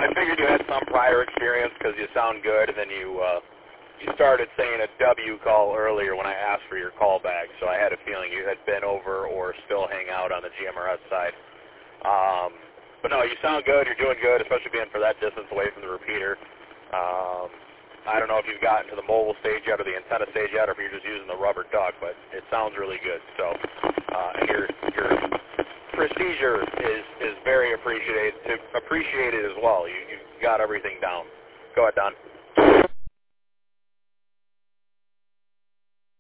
I figured you had some prior experience because you sound good, and then you started saying a W call earlier when I asked for your call back, so I had a feeling you had been over or still hang out on the GMRS side. But no, you sound good. You're doing good, especially being for that distance away from the repeater. I don't know if you've gotten to the mobile stage yet or the antenna stage yet, or if you're just using the rubber duck, but it sounds really good. So, and your procedure is very appreciated as well. You got everything down. Go ahead, Don.